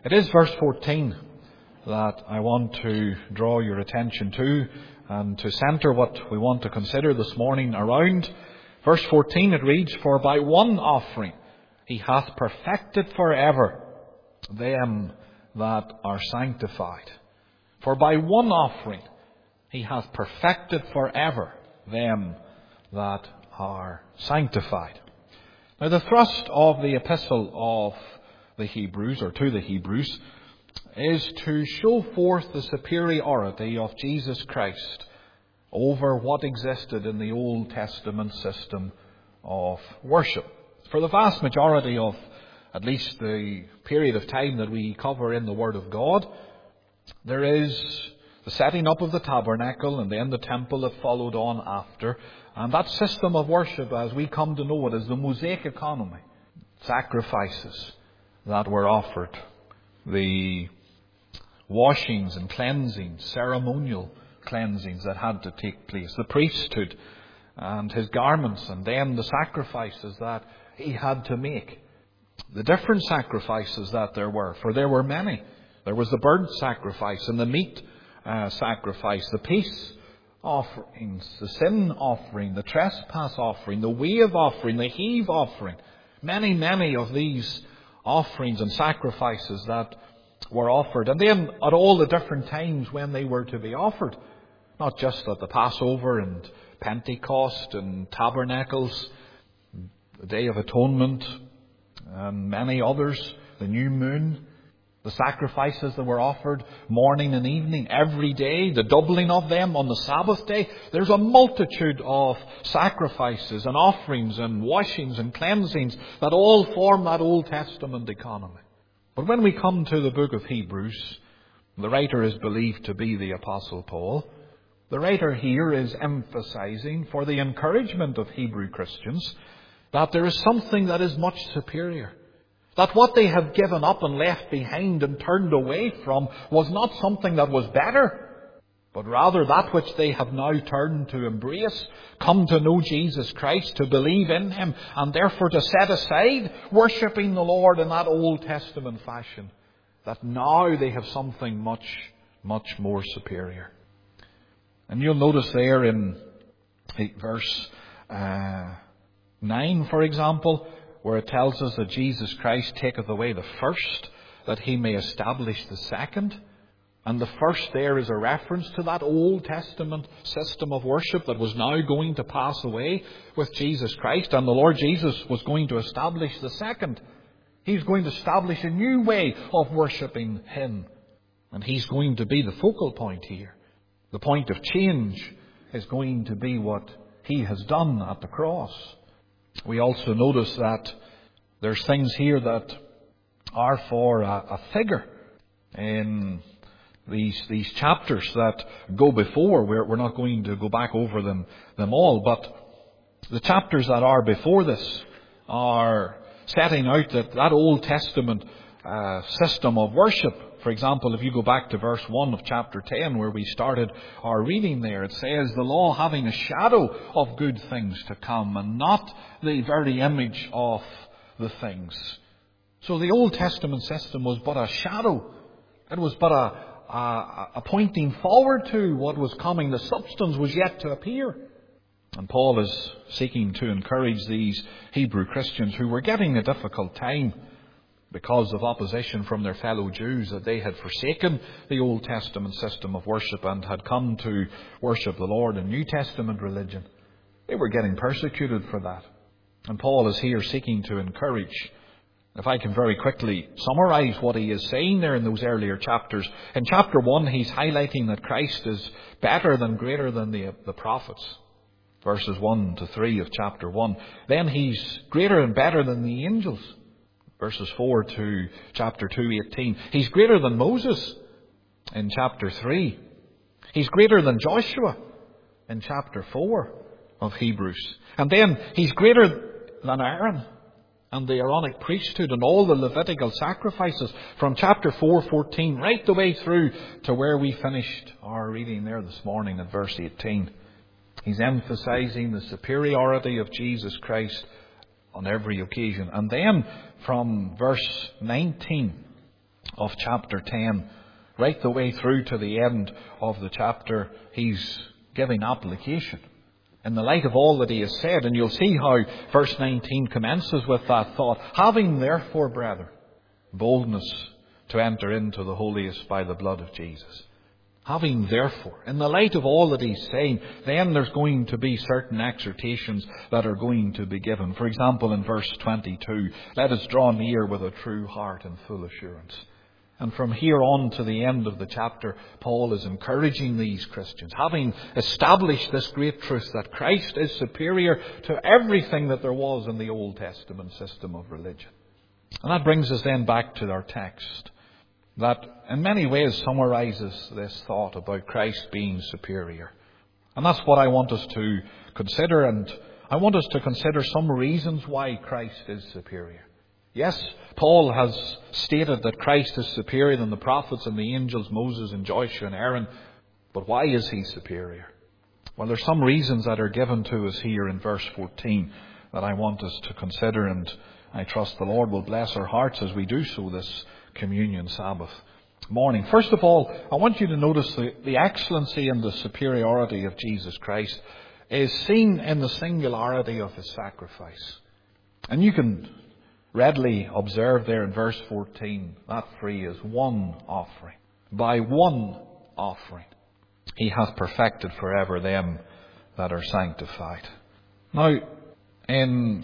It is verse 14 that I want to draw your attention to and to centre what we want to consider this morning around. Verse 14, it reads, "For by one offering he hath perfected forever them that are sanctified." For by one offering he hath perfected forever them that are sanctified. Now the thrust of the epistle of the Hebrews, or to the Hebrews, is to show forth the superiority of Jesus Christ over what existed in the Old Testament system of worship. For the vast majority of at least the period of time that we cover in the Word of God, there is the setting up of the tabernacle and then the temple that followed on after. And that system of worship, as we come to know it, is the Mosaic economy. Sacrifices that were offered, the washings and cleansings, ceremonial cleansings that had to take place, the priesthood and his garments, and then the sacrifices that he had to make. The different sacrifices that there were, for there were many. There was the burnt sacrifice and the meat sacrifice, the peace offerings, the sin offering, the trespass offering, the wave offering, the heave offering. Many of these offerings and sacrifices that were offered. And then at all the different times when they were to be offered. Not just at the Passover and Pentecost and Tabernacles, the Day of Atonement, and many others, the new moon, the sacrifices that were offered morning and evening, every day, the doubling of them on the Sabbath day. There's a multitude of sacrifices and offerings and washings and cleansings that all form that Old Testament economy. But when we come to the book of Hebrews, the writer is believed to be the Apostle Paul. The writer here is emphasizing, for the encouragement of Hebrew Christians, that there is something that is much superior. That what they have given up and left behind and turned away from was not something that was better, but rather that which they have now turned to embrace, come to know Jesus Christ, to believe in Him, and therefore to set aside worshipping the Lord in that Old Testament fashion. That now they have something much more superior. And you'll notice there in verse 9, for example, where it tells us that Jesus Christ taketh away the first, that He may establish the second. And the first there is a reference to that Old Testament system of worship that was now going to pass away with Jesus Christ. And the Lord Jesus was going to establish the second. He's going to establish a new way of worshipping Him. And He's going to be the focal point here. The point of change is going to be what He has done at the cross. We also notice that there's things here that are for a figure in these chapters that go before. We're not going to go back over them all, but the chapters that are before this are setting out that Old Testament system of worship. For example, if you go back to verse 1 of chapter 10, where we started our reading there, it says, "The law having a shadow of good things to come, and not the very image of the things." So the Old Testament system was but a shadow. It was but a pointing forward to what was coming. The substance was yet to appear. And Paul is seeking to encourage these Hebrew Christians who were getting a difficult time because of opposition from their fellow Jews, that they had forsaken the Old Testament system of worship and had come to worship the Lord in New Testament religion. They were getting persecuted for that. And Paul is here seeking to encourage. If I can very quickly summarize what he is saying there in those earlier chapters. In chapter 1, he's highlighting that Christ is better than, greater than the prophets. Verses 1 to 3 of chapter 1. Then he's greater and better than the angels. Verses 4 to chapter 2:18. He's greater than Moses in chapter 3. He's greater than Joshua in chapter 4 of Hebrews. And then he's greater than Aaron and the Aaronic priesthood and all the Levitical sacrifices from chapter 4:14 right the way through to where we finished our reading there this morning at verse 18. He's emphasizing the superiority of Jesus Christ on every occasion. And then from verse 19 of chapter 10, right the way through to the end of the chapter, he's giving application in the light of all that he has said. And you'll see how verse 19 commences with that thought. Having therefore, brethren, boldness to enter into the holiest by the blood of Jesus. Having therefore, in the light of all that he's saying, then there's going to be certain exhortations that are going to be given. For example, in verse 22, let us draw near with a true heart and full assurance. And from here on to the end of the chapter, Paul is encouraging these Christians, having established this great truth that Christ is superior to everything that there was in the Old Testament system of religion. And that brings us then back to our text, that in many ways summarizes this thought about Christ being superior. And that's what I want us to consider, and I want us to consider some reasons why Christ is superior. Yes, Paul has stated that Christ is superior than the prophets and the angels, Moses and Joshua and Aaron. But why is he superior? Well, there's some reasons that are given to us here in verse 14 that I want us to consider, and I trust the Lord will bless our hearts as we do so this Communion Sabbath morning. First of all, I want you to notice the excellency and the superiority of Jesus Christ is seen in the singularity of his sacrifice. And you can readily observe there in verse 14, that phrase, one offering. By one offering, he hath perfected forever them that are sanctified. Now, in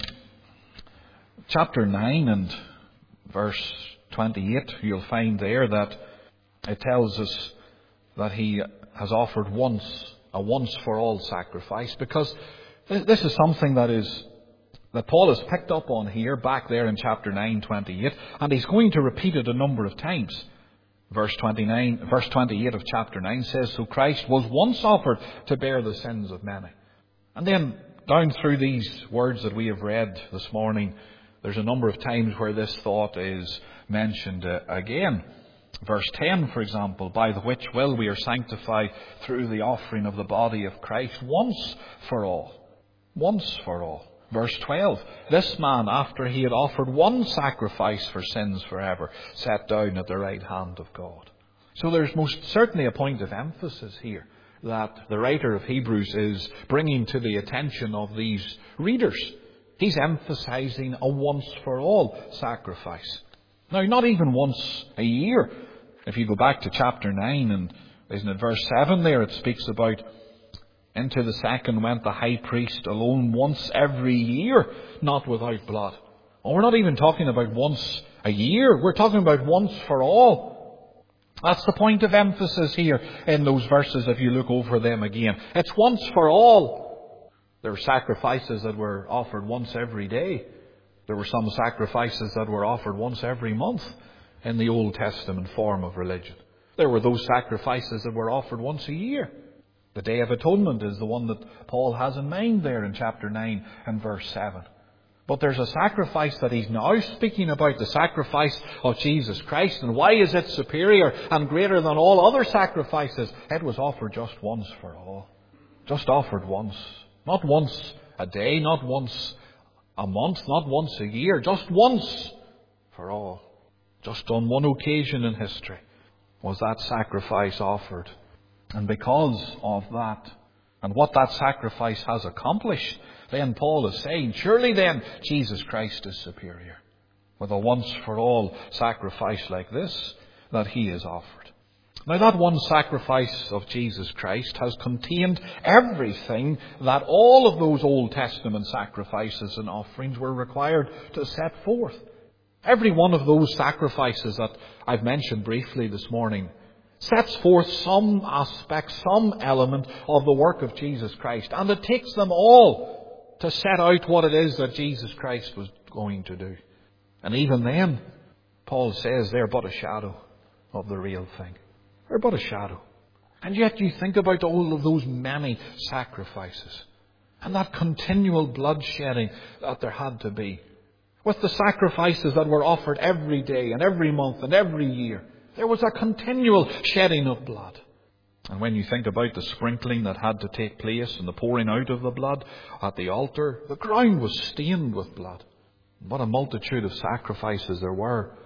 chapter 9 and verse 28, you'll find there that it tells us that he has offered a once for all sacrifice, because this is something that Paul has picked up on here, back there in chapter 9:28, and he's going to repeat it a number of times. Verse 28 of chapter 9 says, so Christ was once offered to bear the sins of many. And then down through these words that we have read this morning, there's a number of times where this thought is mentioned again. Verse 10, for example, by the which will we are sanctified through the offering of the body of Christ once for all. Once for all. Verse 12, this man, after he had offered one sacrifice for sins forever, sat down at the right hand of God. So there's most certainly a point of emphasis here that the writer of Hebrews is bringing to the attention of these readers. He's emphasizing a once for all sacrifice. Now, not even once a year. If you go back to chapter 9, and isn't it verse 7 there, it speaks about, into the second went the high priest alone once every year, not without blood. And we're not even talking about once a year. We're talking about once for all. That's the point of emphasis here in those verses if you look over them again. It's once for all. There were sacrifices that were offered once every day. There were some sacrifices that were offered once every month in the Old Testament form of religion. There were those sacrifices that were offered once a year. The Day of Atonement is the one that Paul has in mind there in chapter 9 and verse 7. But there's a sacrifice that he's now speaking about, the sacrifice of Jesus Christ. And why is it superior and greater than all other sacrifices? It was offered just once for all. Just offered once. Not once a day, not once a month, not once a year. Just once for all. Just on one occasion in history was that sacrifice offered. And because of that, and what that sacrifice has accomplished, then Paul is saying, surely then Jesus Christ is superior. With a once-for-all sacrifice like this that he has offered. Now that one sacrifice of Jesus Christ has contained everything that all of those Old Testament sacrifices and offerings were required to set forth. Every one of those sacrifices that I've mentioned briefly this morning sets forth some aspect, some element of the work of Jesus Christ. And it takes them all to set out what it is that Jesus Christ was going to do. And even then, Paul says they're but a shadow of the real thing. They're but a shadow. And yet you think about all of those many sacrifices and that continual bloodshedding that there had to be. With the sacrifices that were offered every day and every month and every year. There was a continual shedding of blood. And when you think about the sprinkling that had to take place and the pouring out of the blood at the altar, the ground was stained with blood. What a multitude of sacrifices there were.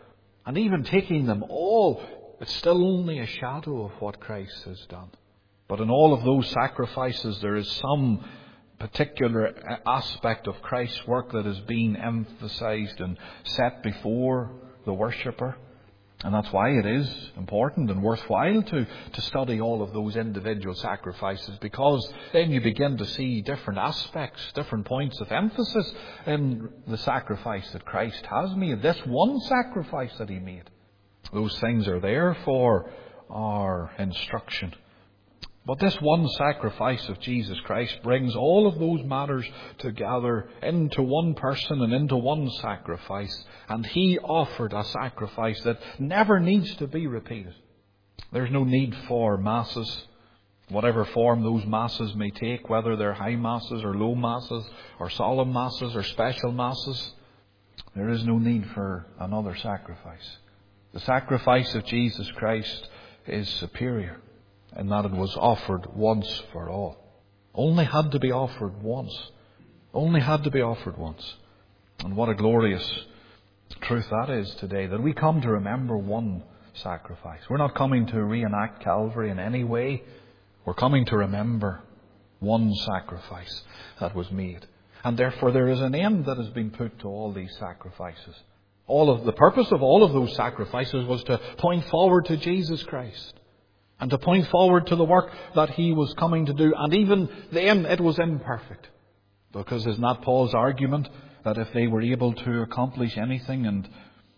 And even taking them all, it's still only a shadow of what Christ has done. But in all of those sacrifices, there is some particular aspect of Christ's work that is being emphasized and set before the worshipper. And that's why it is important and worthwhile to study all of those individual sacrifices, because then you begin to see different aspects, different points of emphasis in the sacrifice that Christ has made. This one sacrifice that He made. Those things are there for our instruction. But this one sacrifice of Jesus Christ brings all of those matters together into one person and into one sacrifice. And He offered a sacrifice that never needs to be repeated. There's no need for masses, whatever form those masses may take, whether they're high masses or low masses or solemn masses or special masses. There is no need for another sacrifice. The sacrifice of Jesus Christ is superior, in that it was offered once for all. Only had to be offered once. Only had to be offered once. And what a glorious truth that is today, that we come to remember one sacrifice. We're not coming to reenact Calvary in any way. We're coming to remember one sacrifice that was made. And therefore there is an end that has been put to all these sacrifices. The purpose of all of those sacrifices was to point forward to Jesus Christ. And to point forward to the work that He was coming to do. And even then it was imperfect. Because is not Paul's argument that if they were able to accomplish anything, and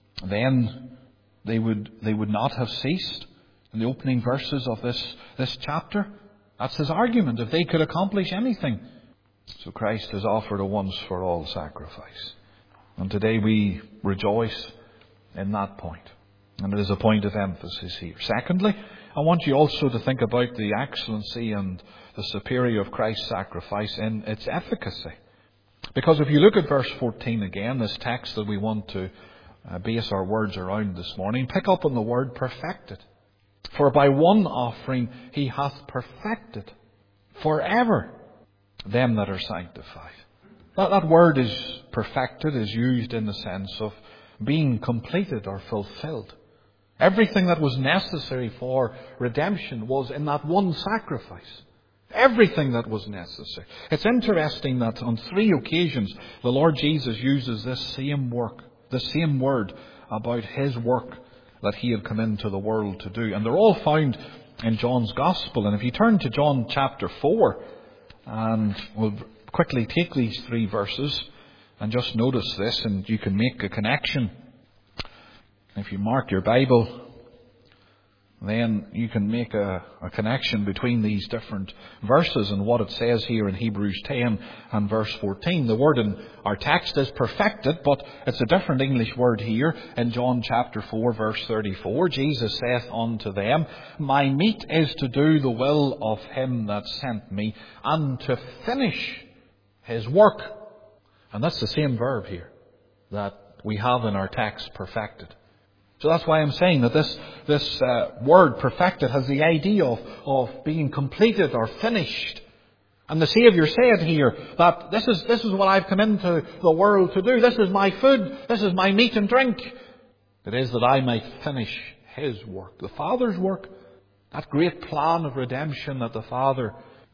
then they would not have ceased in the opening verses of this chapter? That's his argument. If they could accomplish anything. So Christ has offered a once for all sacrifice. And today we rejoice in that point. And it is a point of emphasis here. Secondly, I want you also to think about the excellency and the superiority of Christ's sacrifice in its efficacy. Because if you look at verse 14 again, this text that we want to base our words around this morning, pick up on the word perfected. For by one offering He hath perfected forever them that are sanctified. That word is perfected, is used in the sense of being completed or fulfilled. Everything that was necessary for redemption was in that one sacrifice. Everything that was necessary. It's interesting that on 3 occasions the Lord Jesus uses this same word about His work that He had come into the world to do. And they're all found in John's Gospel. And if you turn to John chapter 4, and we'll quickly take these 3 verses and just notice this, and you can make a connection. If you mark your Bible, then you can make a connection between these different verses and what it says here in Hebrews 10 and verse 14. The word in our text is perfected, but it's a different English word here in John chapter 4 verse 34. Jesus saith unto them, My meat is to do the will of Him that sent me, and to finish His work. And that's the same verb here that we have in our text, perfected. So that's why I'm saying that this word perfected has the idea of being completed or finished. And the Saviour said here that this is what I've come into the world to do. This is my food. This is my meat and drink. It is that I might finish His work, the Father's work. That great plan of redemption that the Father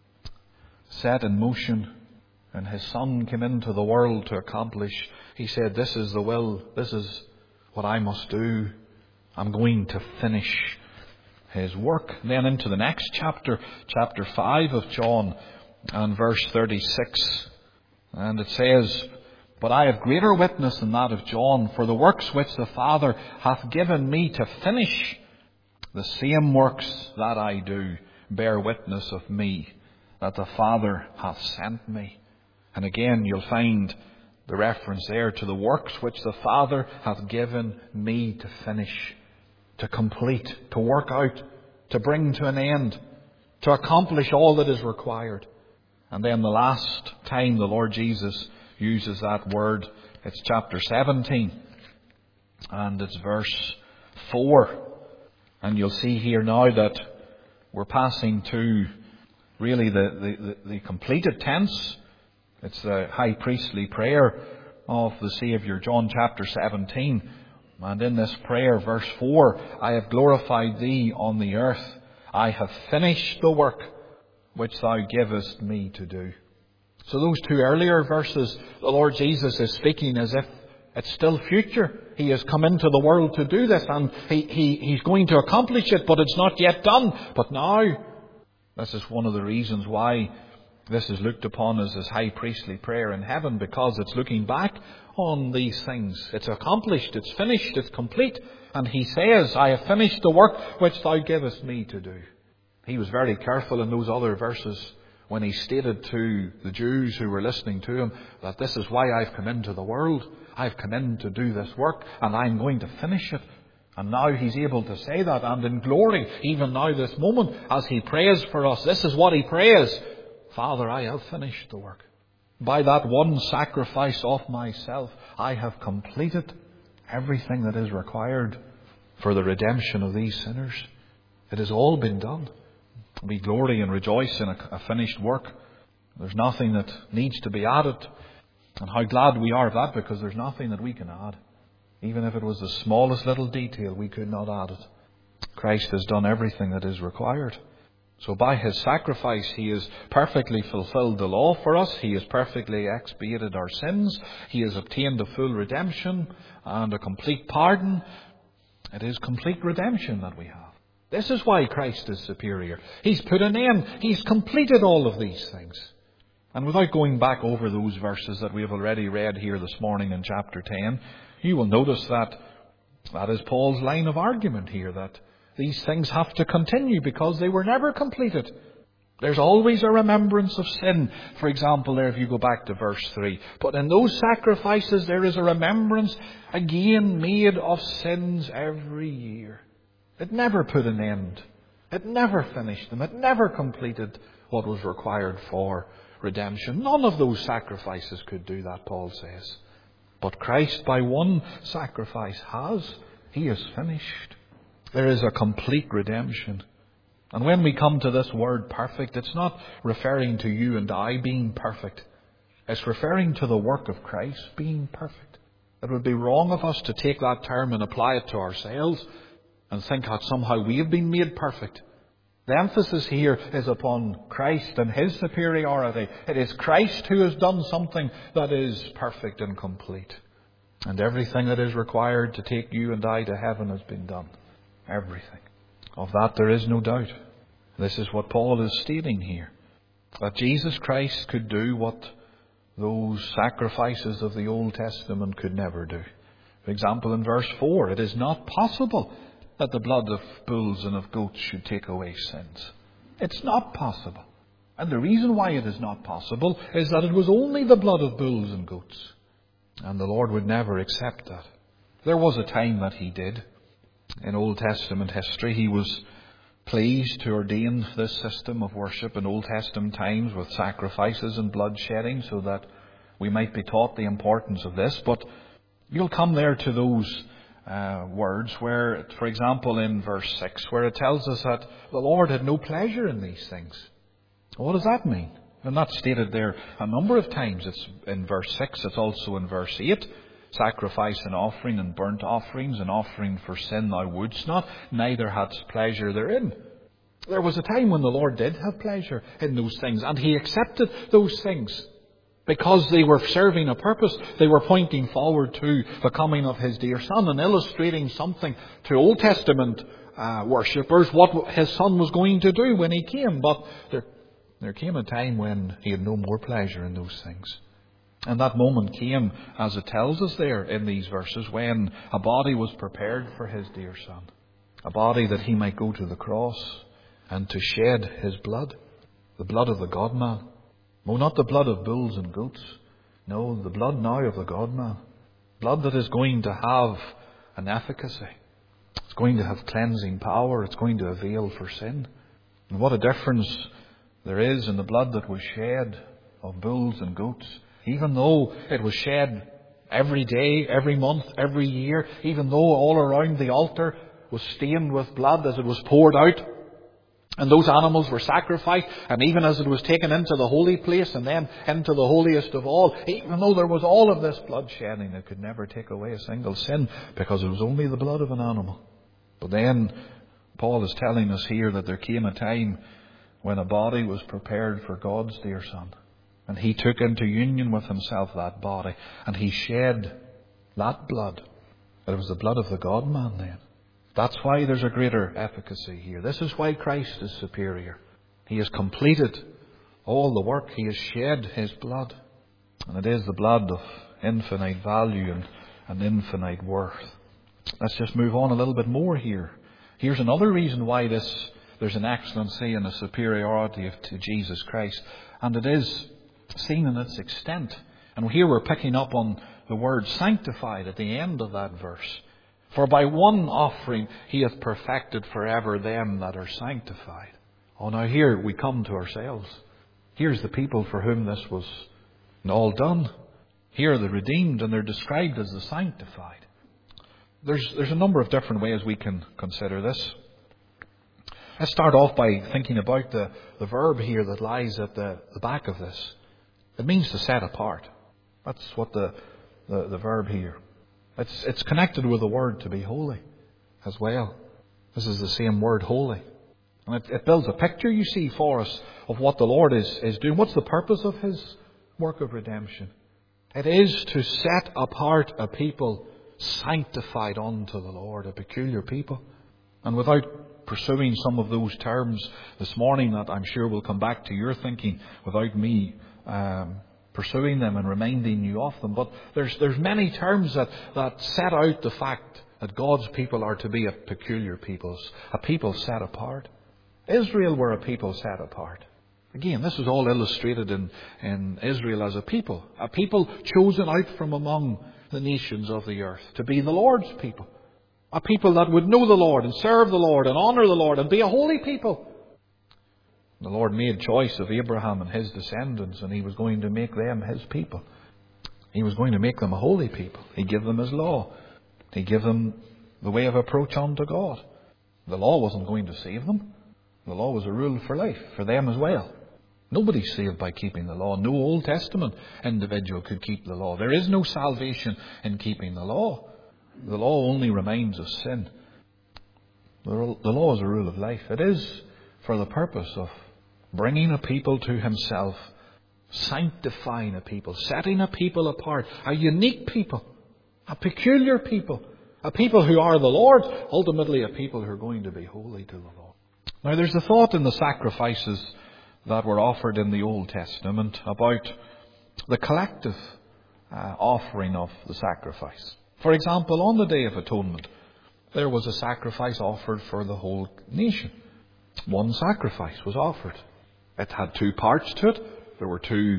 set in motion and His Son came into the world to accomplish. He said, this is the will. This is what I must do. I'm going to finish His work. Then into the next chapter, chapter 5 of John and verse 36. And it says, But I have greater witness than that of John, for the works which the Father hath given me to finish, the same works that I do bear witness of me, that the Father hath sent me. And again you'll find the reference there to the works which the Father hath given me to finish, to complete, to work out, to bring to an end, to accomplish all that is required. And then the last time the Lord Jesus uses that word, it's chapter 17, and it's verse 4. And you'll see here now that we're passing to really the completed tense. It's the high priestly prayer of the Saviour, John chapter 17. And in this prayer, verse 4, I have glorified thee on the earth. I have finished the work which thou givest me to do. So those two earlier verses, the Lord Jesus is speaking as if it's still future. He has come into the world to do this, and He's going to accomplish it, but it's not yet done. But now, this is one of the reasons why this is looked upon as His high priestly prayer in heaven, because it's looking back on these things. It's accomplished, it's finished, it's complete. And He says, I have finished the work which thou givest me to do. He was very careful in those other verses when He stated to the Jews who were listening to Him that this is why I've come into the world. I've come in to do this work, and I'm going to finish it. And now He's able to say that, and in glory, even now this moment, as He prays for us, this is what He prays. Father, I have finished the work. By that one sacrifice of myself, I have completed everything that is required for the redemption of these sinners. It has all been done. We glory and rejoice in a finished work. There's nothing that needs to be added. And how glad we are of that, because there's nothing that we can add. Even if it was the smallest little detail, we could not add it. Christ has done everything that is required. So by His sacrifice, He has perfectly fulfilled the law for us. He has perfectly expiated our sins. He has obtained a full redemption and a complete pardon. It is complete redemption that we have. This is why Christ is superior. He's put an end. He's completed all of these things. And without going back over those verses that we have already read here this morning in chapter 10, you will notice that that is Paul's line of argument here, that these things have to continue because they were never completed. There's always a remembrance of sin. For example, there if you go back to verse 3. But in those sacrifices there is a remembrance again made of sins every year. It never put an end. It never finished them. It never completed what was required for redemption. None of those sacrifices could do that, Paul says. But Christ, by one sacrifice, He has finished. There is a complete redemption. And when we come to this word perfect, it's not referring to you and I being perfect. It's referring to the work of Christ being perfect. It would be wrong of us to take that term and apply it to ourselves and think that somehow we have been made perfect. The emphasis here is upon Christ and His superiority. It is Christ who has done something that is perfect and complete. And everything that is required to take you and I to heaven has been done. Everything. Of that there is no doubt. This is what Paul is stating here. That Jesus Christ could do what those sacrifices of the Old Testament could never do. For example, in verse 4, it is not possible that the blood of bulls and of goats should take away sins. It's not possible. And the reason why it is not possible is that it was only the blood of bulls and goats. And the Lord would never accept that. There was a time that He did. In Old Testament history, He was pleased to ordain this system of worship in Old Testament times with sacrifices and blood shedding so that we might be taught the importance of this. But you'll come there to those words where, for example, in verse 6, where it tells us that the Lord had no pleasure in these things. What does that mean? And that's stated there a number of times. It's in verse 6, it's also in verse 8. Sacrifice and offering and burnt offerings and offering for sin thou wouldst not, neither hadst pleasure therein. There was a time when the Lord did have pleasure in those things, and He accepted those things. Because they were serving a purpose, they were pointing forward to the coming of His dear Son and illustrating something to Old Testament worshippers what His Son was going to do when He came. But there came a time when He had no more pleasure in those things. And that moment came, as it tells us there in these verses, when a body was prepared for His dear Son. A body that He might go to the cross and to shed His blood. The blood of the God-man. No, not the blood of bulls and goats. No, the blood now of the God-man. Blood that is going to have an efficacy. It's going to have cleansing power. It's going to avail for sin. And what a difference there is in the blood that was shed of bulls and goats. Even though it was shed every day, every month, every year. Even though all around the altar was stained with blood as it was poured out. And those animals were sacrificed, and even as it was taken into the holy place and then into the holiest of all, even though there was all of this blood shedding, it could never take away a single sin, because it was only the blood of an animal. But then Paul is telling us here that there came a time when a body was prepared for God's dear Son. And He took into union with Himself that body, and He shed that blood. It was the blood of the God-man then. That's why there's a greater efficacy here. This is why Christ is superior. He has completed all the work. He has shed His blood. And it is the blood of infinite value and infinite worth. Let's just move on a little bit more here. Here's another reason why there's an excellency and a superiority to Jesus Christ. And it is seen in its extent. And here we're picking up on the word sanctified at the end of that verse. For by one offering He hath perfected forever them that are sanctified. Oh, now here we come to ourselves. Here's the people for whom this was all done. Here are the redeemed, and they're described as the sanctified. There's a number of different ways we can consider this. Let's start off by thinking about the verb here that lies at the back of this. It means to set apart. That's what the verb here. It's connected with the word to be holy as well. This is the same word, holy. And it builds a picture, you see, for us of what the Lord is doing. What's the purpose of His work of redemption? It is to set apart a people sanctified unto the Lord, a peculiar people. And without pursuing some of those terms this morning that I'm sure will come back to your thinking without me pursuing them and reminding you of them. But there's many terms that set out the fact that God's people are to be a peculiar people, a people set apart. Israel were a people set apart. Again, this is all illustrated in Israel as a people chosen out from among the nations of the earth to be the Lord's people. A people that would know the Lord and serve the Lord and honour the Lord and be a holy people. The Lord made choice of Abraham and his descendants, and He was going to make them His people. He was going to make them a holy people. He gave them His law. He gave them the way of approach unto God. The law wasn't going to save them. The law was a rule for life, for them as well. Nobody's saved by keeping the law. No Old Testament individual could keep the law. There is no salvation in keeping the law. The law only reminds of sin. The law is a rule of life. It is for the purpose of bringing a people to Himself, sanctifying a people, setting a people apart, a unique people, a peculiar people, a people who are the Lord's, ultimately a people who are going to be holy to the Lord. Now there's a thought in the sacrifices that were offered in the Old Testament about the collective offering of the sacrifice. For example, on the Day of Atonement, there was a sacrifice offered for the whole nation. One sacrifice was offered. It had two parts to it. There were two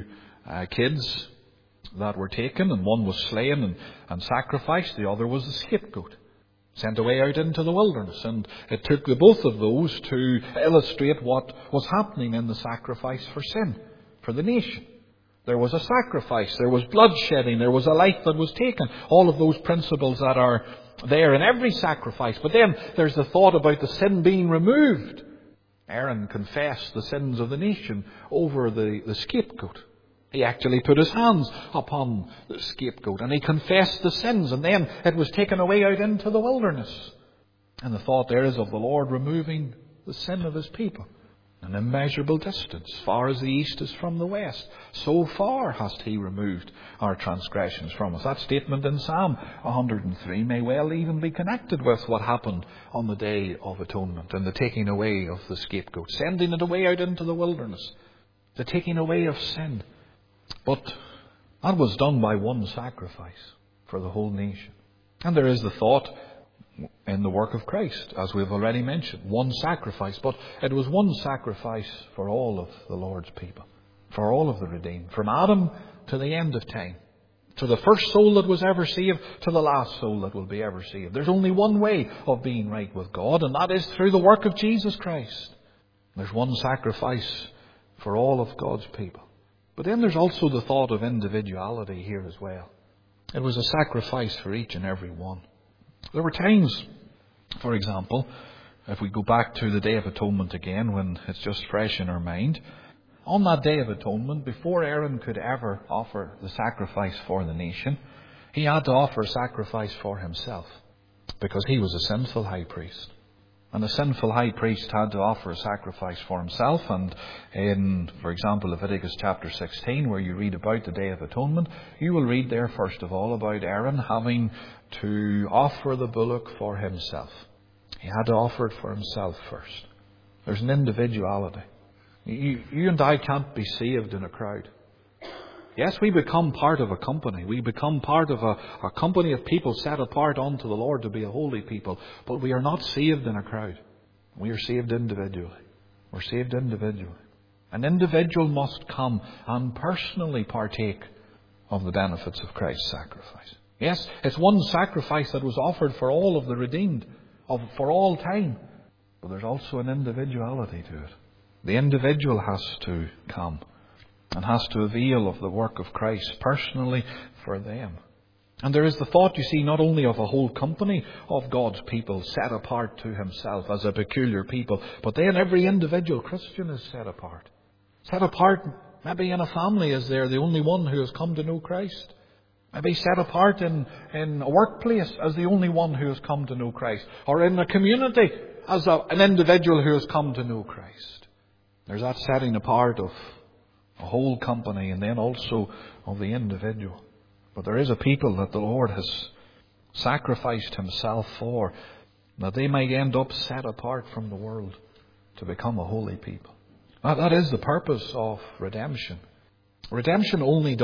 kids that were taken, and one was slain and sacrificed. The other was the scapegoat, sent away out into the wilderness. And it took the both of those to illustrate what was happening in the sacrifice for sin, for the nation. There was a sacrifice, there was bloodshedding, there was a life that was taken. All of those principles that are there in every sacrifice. But then there's the thought about the sin being removed. Aaron confessed the sins of the nation over the scapegoat. He actually put his hands upon the scapegoat and he confessed the sins, and then it was taken away out into the wilderness. And the thought there is of the Lord removing the sin of His people. An immeasurable distance, far as the east is from the west, so far hast He removed our transgressions from us. That statement in Psalm 103 may well even be connected with what happened on the Day of Atonement and the taking away of the scapegoat, sending it away out into the wilderness, the taking away of sin. But that was done by one sacrifice for the whole nation. And there is the thought in the work of Christ, as we've already mentioned, one sacrifice. But it was one sacrifice for all of the Lord's people, for all of the redeemed, from Adam to the end of time, to the first soul that was ever saved, to the last soul that will be ever saved. There's only one way of being right with God, and that is through the work of Jesus Christ. There's one sacrifice for all of God's people. But then there's also the thought of individuality here as well. It was a sacrifice for each and every one. There were times, for example, If we go back to the Day of Atonement again, when it's just fresh in our mind, on that Day of Atonement, before Aaron could ever offer the sacrifice for the nation, he had to offer a sacrifice for himself, because he was a sinful high priest. And a sinful high priest had to offer a sacrifice for himself. And in, for example, Leviticus chapter 16, where you read about the Day of Atonement, you will read there, first of all, about Aaron having to offer the bullock for himself. He had to offer it for himself first. There's an individuality. You and I can't be saved in a crowd. Yes, we become part of a company. We become part of a company of people set apart unto the Lord to be a holy people. But we are not saved in a crowd. We are saved individually. We're saved individually. An individual must come and personally partake of the benefits of Christ's sacrifice. Yes, it's one sacrifice that was offered for all of the redeemed, for all time. But there's also an individuality to it. The individual has to come and has to avail of the work of Christ personally for them. And there is the thought, you see, not only of a whole company of God's people set apart to himself as a peculiar people, but then every individual Christian is set apart. Set apart maybe in a family as they're the only one who has come to know Christ. Maybe set apart in a workplace as the only one who has come to know Christ. Or in a community as an individual who has come to know Christ. There's that setting apart of a whole company and then also of the individual. But there is a people that the Lord has sacrificed himself for, that they might end up set apart from the world to become a holy people. That is the purpose of redemption. Redemption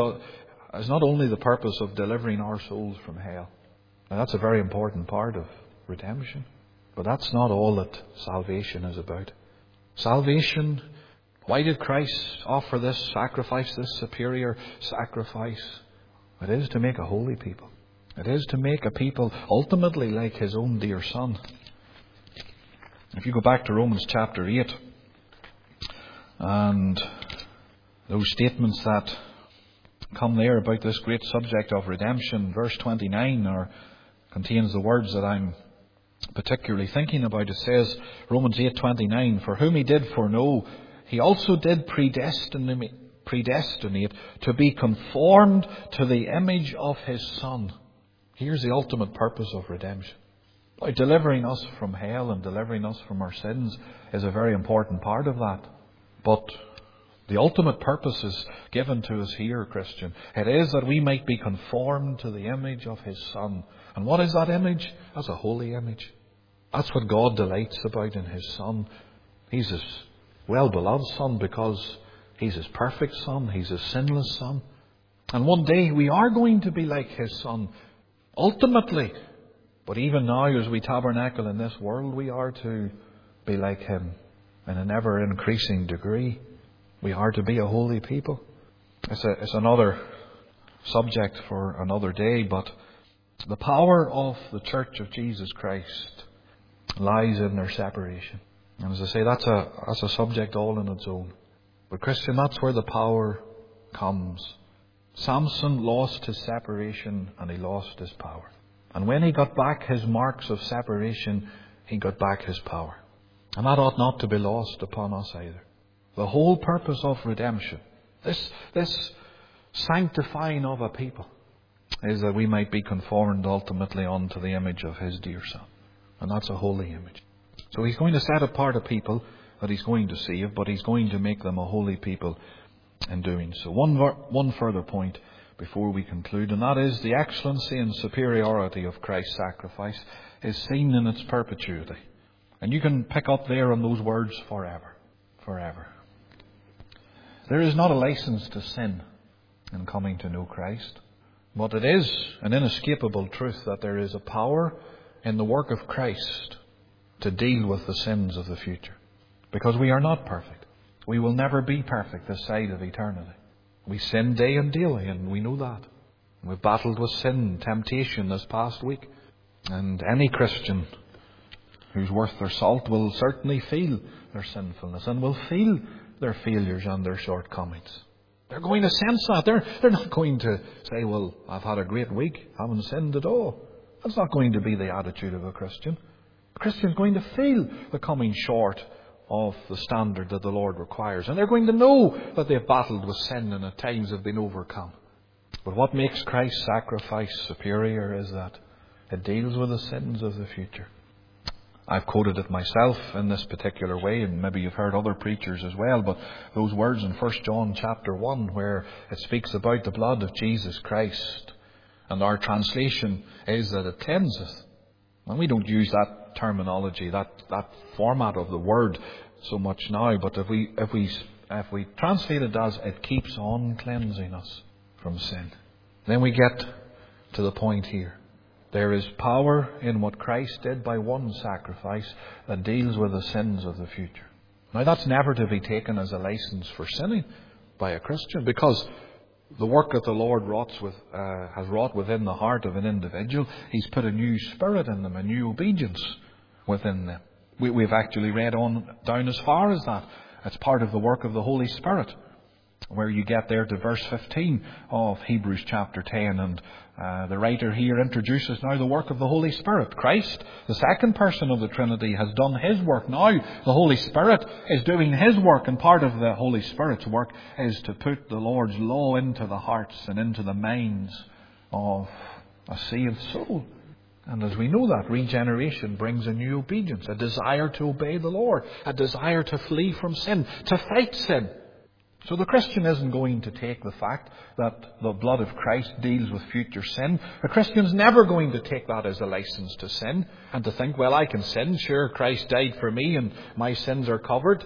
is not only the purpose of delivering our souls from hell. Now, that's a very important part of redemption. But that's not all that salvation is about. Salvation, why did Christ offer this sacrifice, this superior sacrifice? It is to make a holy people. It is to make a people ultimately like his own dear Son. If you go back to Romans chapter 8, and those statements that come there about this great subject of redemption, verse 29 contains the words that I'm particularly thinking about. It says, Romans 8:29, for whom he did foreknow, he also did predestinate to be conformed to the image of his Son. Here's the ultimate purpose of redemption. By delivering us from hell and delivering us from our sins is a very important part of that. But the ultimate purpose is given to us here, Christian. It is that we might be conformed to the image of his Son. And what is that image? That's a holy image. That's what God delights about in his Son. He's his well-beloved Son because he's his perfect Son. He's his sinless Son. And one day we are going to be like his Son. Ultimately. But even now, as we tabernacle in this world, we are to be like him in an ever-increasing degree. We are to be a holy people. It's another subject for another day, but the power of the Church of Jesus Christ lies in their separation. And as I say, that's a subject all in its own. But Christian, that's where the power comes. Samson lost his separation and he lost his power. And when he got back his marks of separation, he got back his power. And that ought not to be lost upon us either. The whole purpose of redemption, this sanctifying of a people, is that we might be conformed ultimately unto the image of his dear Son. And that's a holy image. So he's going to set apart a people that he's going to save, but he's going to make them a holy people in doing so. One further point before we conclude, and that is the excellency and superiority of Christ's sacrifice is seen in its perpetuity. And you can pick up there on those words forever. Forever. There is not a license to sin in coming to know Christ. But it is an inescapable truth that there is a power in the work of Christ to deal with the sins of the future. Because we are not perfect. We will never be perfect this side of eternity. We sin day and daily, and we know that. We've battled with sin, temptation this past week. And any Christian who's worth their salt will certainly feel their sinfulness and will feel their failures and their shortcomings. They're going to sense that. They're not going to say, well, I've had a great week, haven't sinned at all. That's not going to be the attitude of a Christian. Christian's going to feel the coming short of the standard that the Lord requires. And they're going to know that they've battled with sin and at times have been overcome. But what makes Christ's sacrifice superior is that it deals with the sins of the future. I've quoted it myself in this particular way, and maybe you've heard other preachers as well, but those words in 1 John chapter 1 where it speaks about the blood of Jesus Christ, and our translation is that it cleanseth. And we don't use that terminology, that format of the word so much now, but if we translate it as it keeps on cleansing us from sin, then we get to the point here. There is power in what Christ did by one sacrifice that deals with the sins of the future. Now that's never to be taken as a license for sinning by a Christian, because the work that the Lord has wrought within the heart of an individual, He's put a new spirit in them, a new obedience within them. We've actually read on down as far as that. It's part of the work of the Holy Spirit, where you get there to verse 15 of Hebrews chapter 10, and the writer here introduces now the work of the Holy Spirit. Christ, the second person of the Trinity, has done His work. Now the Holy Spirit is doing His work, and part of the Holy Spirit's work is to put the Lord's law into the hearts and into the minds of a saved soul. And as we know that, regeneration brings a new obedience, a desire to obey the Lord, a desire to flee from sin, to fight sin. So the Christian isn't going to take the fact that the blood of Christ deals with future sin. The Christian's never going to take that as a license to sin and to think, well, I can sin. Sure, Christ died for me and my sins are covered.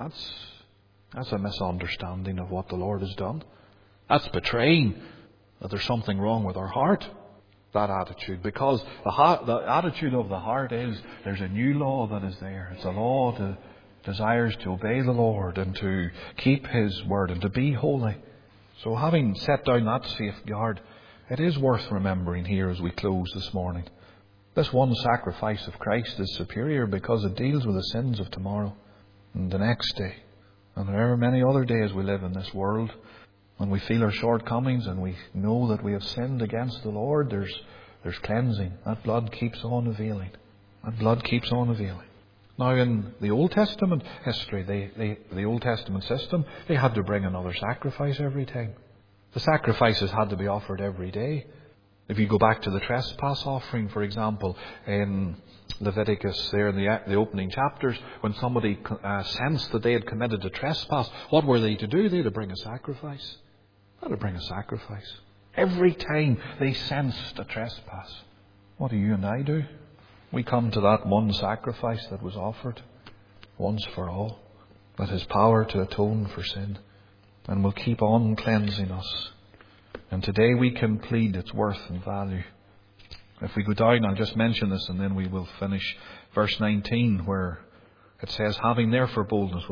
That's a misunderstanding of what the Lord has done. That's betraying that there's something wrong with our heart, that attitude. Because the attitude of the heart is there's a new law that is there. It's a law to desires to obey the Lord and to keep His word and to be holy. So having set down that safeguard, it is worth remembering here as we close this morning. This one sacrifice of Christ is superior because it deals with the sins of tomorrow and the next day. And however many other days we live in this world, when we feel our shortcomings and we know that we have sinned against the Lord, there's cleansing. That blood keeps on availing. That blood keeps on availing. Now in the Old Testament history, the Old Testament system, they had to bring another sacrifice every time. The sacrifices had to be offered every day. If you go back to the trespass offering, for example, in Leviticus there in the opening chapters, when somebody sensed that they had committed a trespass, what were they to do? They had to bring a sacrifice. They had to bring a sacrifice. Every time they sensed a trespass. What do you and I do? We come to that one sacrifice that was offered once for all, that has power to atone for sin, and will keep on cleansing us. And today we can plead its worth and value. If we go down, I'll just mention this and then we will finish verse 19, where it says, having therefore,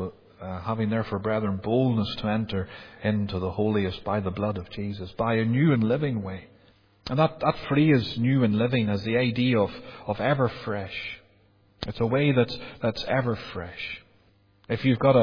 brethren, boldness to enter into the holiest by the blood of Jesus, by a new and living way. And that phrase, new and living, has the idea of ever fresh. It's a way that's ever fresh. If you've got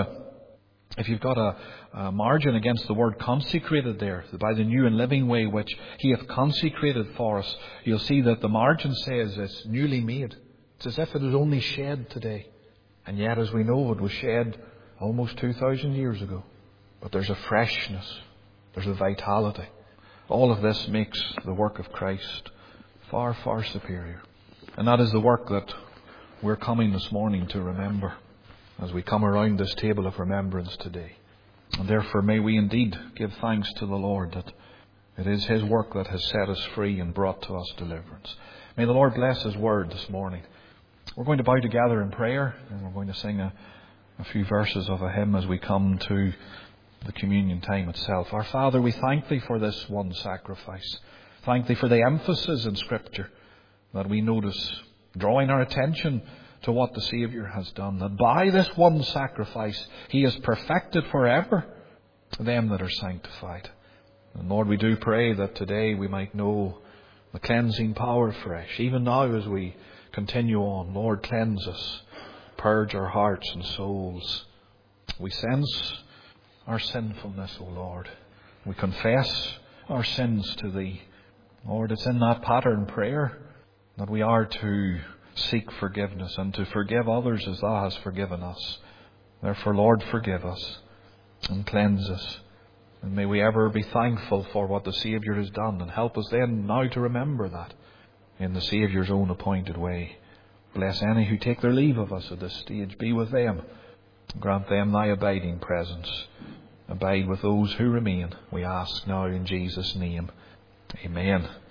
a margin against the word consecrated there, by the new and living way which He hath consecrated for us, you'll see that the margin says it's newly made. It's as if it was only shed today. And yet, as we know, it was shed almost 2,000 years ago. But there's a freshness. There's a vitality. All of this makes the work of Christ far, far superior. And that is the work that we're coming this morning to remember as we come around this table of remembrance today. And therefore may we indeed give thanks to the Lord that it is His work that has set us free and brought to us deliverance. May the Lord bless His word this morning. We're going to bow together in prayer, and we're going to sing a few verses of a hymn as we come to the communion time itself. Our Father, we thank Thee for this one sacrifice. Thank Thee for the emphasis in Scripture that we notice, drawing our attention to what the Saviour has done, that by this one sacrifice He has perfected forever them that are sanctified. And Lord, we do pray that today we might know the cleansing power afresh. Even now as we continue on, Lord, cleanse us, purge our hearts and souls. We sense our sinfulness, O Lord. We confess our sins to Thee. Lord, it's in that pattern prayer that we are to seek forgiveness and to forgive others as Thou hast forgiven us. Therefore, Lord, forgive us and cleanse us. And may we ever be thankful for what the Saviour has done, and help us then now to remember that in the Saviour's own appointed way. Bless any who take their leave of us at this stage. Be with them. Grant them Thy abiding presence. Abide with those who remain, we ask now in Jesus' name. Amen.